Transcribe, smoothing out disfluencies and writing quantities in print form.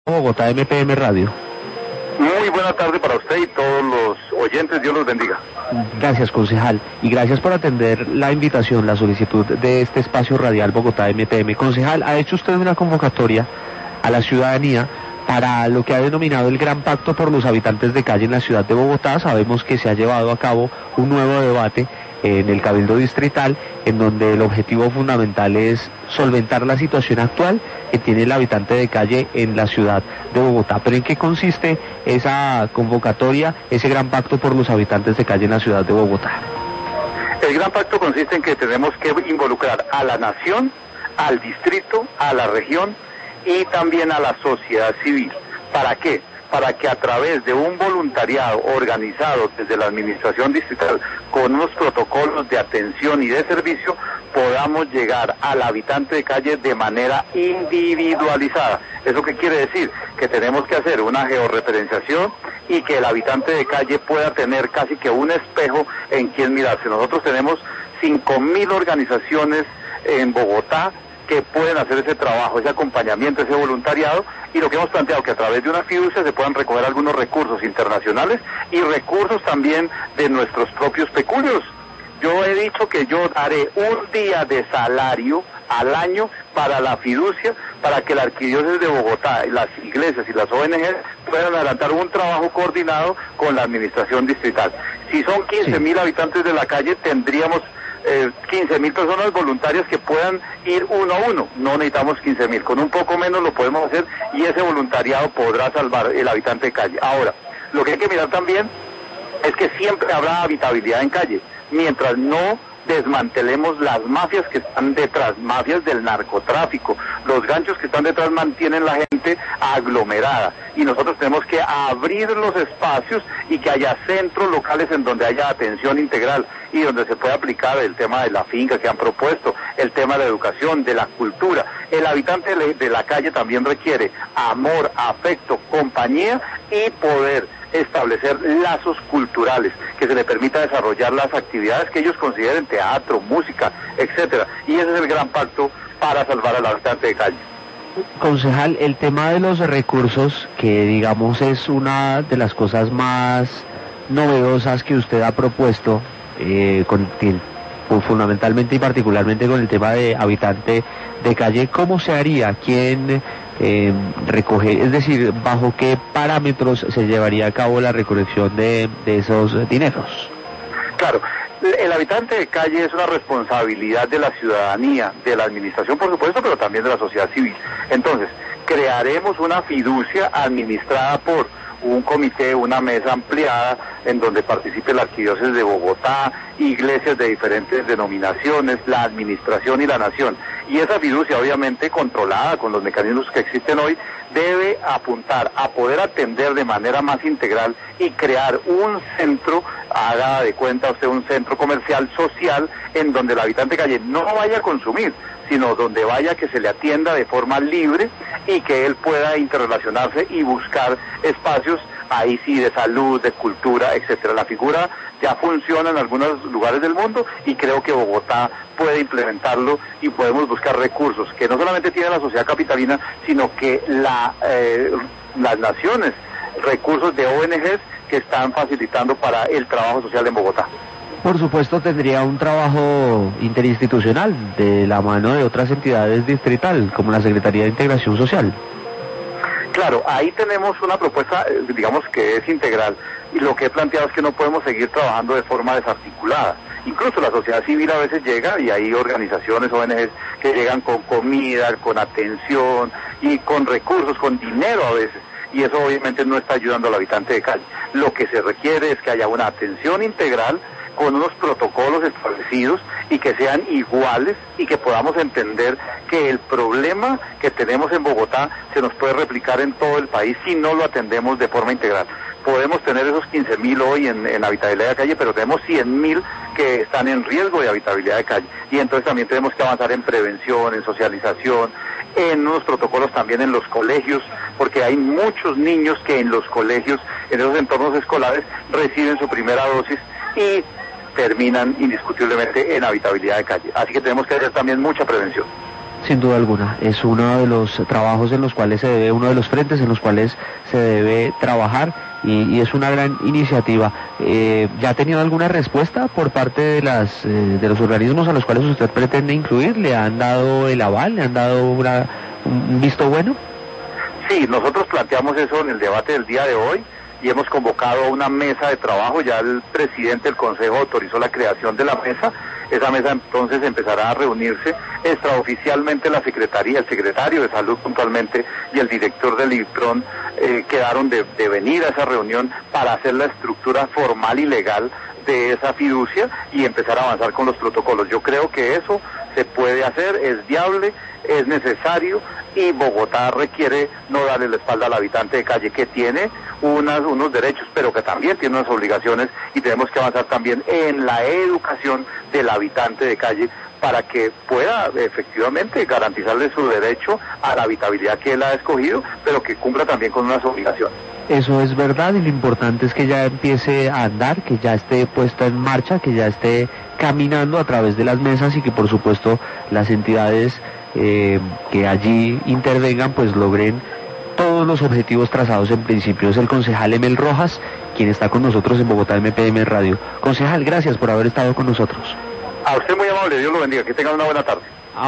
Bogotá MPM Radio. Muy buena tarde para usted y todos los oyentes, Dios los bendiga. Gracias, concejal, y gracias por atender la invitación, la solicitud de este espacio radial Bogotá MPM. Concejal, ¿ha hecho usted una convocatoria a la ciudadanía para lo que ha denominado el Gran Pacto por los Habitantes de Calle en la ciudad de Bogotá? Sabemos que se ha llevado a cabo un nuevo debate en el Cabildo Distrital, en donde el objetivo fundamental es solventar la situación actual que tiene el habitante de calle en la ciudad de Bogotá. ¿Pero en qué consiste esa convocatoria, ese Gran Pacto por los Habitantes de Calle en la ciudad de Bogotá? El Gran Pacto consiste en que tenemos que involucrar a la nación, al distrito, a la región y también a la sociedad civil. ¿Para qué? Para que a través de un voluntariado organizado desde la administración distrital con unos protocolos de atención y de servicio podamos llegar al habitante de calle de manera individualizada. ¿Eso qué quiere decir? Que tenemos que hacer una georreferenciación y que el habitante de calle pueda tener casi que un espejo en quien mirarse. Nosotros tenemos 5.000 organizaciones en Bogotá que pueden hacer ese trabajo, ese acompañamiento, ese voluntariado, y lo que hemos planteado que a través de una fiducia se puedan recoger algunos recursos internacionales y recursos también de nuestros propios peculios. Yo he dicho que yo daré un día de salario al año para la fiducia, para que la Arquidiócesis de Bogotá, las iglesias y las ONG puedan adelantar un trabajo coordinado con la administración distrital. Si son 15.000 habitantes de la calle, tendríamos 15.000 personas voluntarias que puedan ir uno a uno. No necesitamos 15.000, con un poco menos lo podemos hacer y ese voluntariado podrá salvar el habitante de calle. Ahora, lo que hay que mirar también es que siempre habrá habitabilidad en calle, mientras no desmantelemos las mafias que están detrás, mafias del narcotráfico. Los ganchos que están detrás mantienen la gente aglomerada y nosotros tenemos que abrir los espacios y que haya centros locales en donde haya atención integral y donde se pueda aplicar el tema de la finca que han propuesto, el tema de la educación, de la cultura. El habitante de la calle también requiere amor, afecto, compañía y poder establecer lazos culturales que se le permita desarrollar las actividades que ellos consideren, teatro, música, etcétera. Y ese es el gran pacto para salvar al habitante de calle. Concejal, el tema de los recursos, que digamos es una de las cosas más novedosas que usted ha propuesto, fundamentalmente y particularmente con el tema de habitante de calle, ¿cómo se haría? ¿Quién recoge? Es decir, ¿bajo qué parámetros se llevaría a cabo la recolección de esos dineros? Claro, el habitante de calle es una responsabilidad de la ciudadanía, de la administración por supuesto, pero también de la sociedad civil. Entonces, crearemos una fiducia administrada por un comité, una mesa ampliada en donde participe la Arquidiócesis de Bogotá, iglesias de diferentes denominaciones, la administración y la nación. Y esa fiducia, obviamente controlada con los mecanismos que existen hoy, debe apuntar a poder atender de manera más integral y crear un centro, haga de cuenta usted, un centro comercial social en donde el habitante de calle no vaya a consumir, sino donde vaya que se le atienda de forma libre y que él pueda interrelacionarse y buscar espacios, ahí sí, de salud, de cultura, etcétera. La figura ya funciona en algunos lugares del mundo y creo que Bogotá puede implementarlo y podemos buscar recursos que no solamente tiene la sociedad capitalina, sino que las naciones, recursos de ONGs que están facilitando para el trabajo social en Bogotá. Por supuesto tendría un trabajo interinstitucional de la mano de otras entidades distrital, como la Secretaría de Integración Social. Claro, ahí tenemos una propuesta, digamos que es integral, y lo que he planteado es que no podemos seguir trabajando de forma desarticulada. Incluso la sociedad civil a veces llega, y hay organizaciones, ONGs, que llegan con comida, con atención, y con recursos, con dinero a veces, y eso obviamente no está ayudando al habitante de calle. Lo que se requiere es que haya una atención integral, con unos protocolos establecidos y que sean iguales y que podamos entender que el problema que tenemos en Bogotá se nos puede replicar en todo el país si no lo atendemos de forma integral. Podemos tener esos 15.000 hoy en habitabilidad de calle, pero tenemos 100.000 que están en riesgo de habitabilidad de calle. Y entonces también tenemos que avanzar en prevención, en socialización, en unos protocolos también en los colegios, porque hay muchos niños que en los colegios, en esos entornos escolares, reciben su primera dosis y terminan indiscutiblemente en habitabilidad de calle. Así que tenemos que hacer también mucha prevención. Sin duda alguna, es uno de los trabajos en los cuales se debe, uno de los frentes en los cuales se debe trabajar y es una gran iniciativa. ¿Ya ha tenido alguna respuesta por parte de los organismos a los cuales usted pretende incluir? ¿Le han dado el aval? ¿Le han dado un visto bueno? Sí, nosotros planteamos eso en el debate del día de hoy y hemos convocado una mesa de trabajo. Ya el presidente del Consejo autorizó la creación de la mesa. Esa mesa entonces empezará a reunirse extraoficialmente. La Secretaría, el secretario de Salud puntualmente y el director del INVITRON quedaron de venir a esa reunión para hacer la estructura formal y legal de esa fiducia y empezar a avanzar con los protocolos. Yo creo que eso se puede hacer, es viable, es necesario y Bogotá requiere no darle la espalda al habitante de calle, que tiene unos derechos, pero que también tiene unas obligaciones, y tenemos que avanzar también en la educación del habitante de calle para que pueda efectivamente garantizarle su derecho a la habitabilidad que él ha escogido, pero que cumpla también con unas obligaciones. Eso es verdad, y lo importante es que ya empiece a andar, que ya esté puesta en marcha, que ya esté caminando a través de las mesas y que por supuesto las entidades que allí intervengan pues logren todos los objetivos trazados en principio. Es el concejal Emel Rojas quien está con nosotros en Bogotá MPM Radio. Concejal, gracias por haber estado con nosotros. A usted muy amable, Dios lo bendiga, que tengan una buena tarde.